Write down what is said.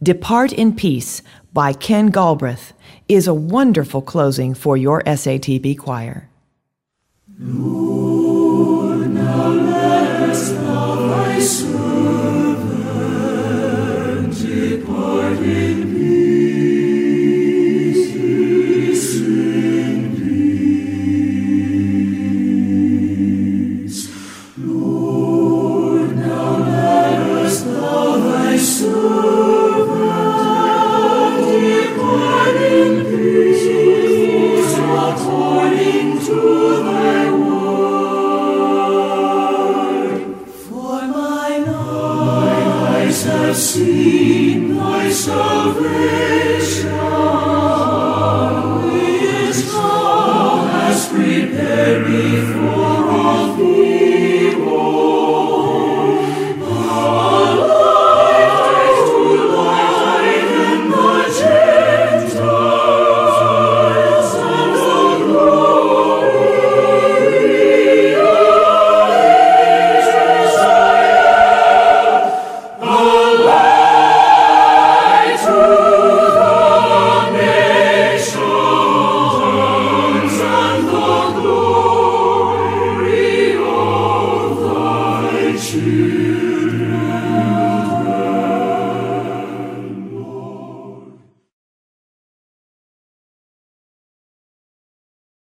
Depart in Peace by Ken Galbraith is a wonderful closing for your SATB choir. Lord, now let us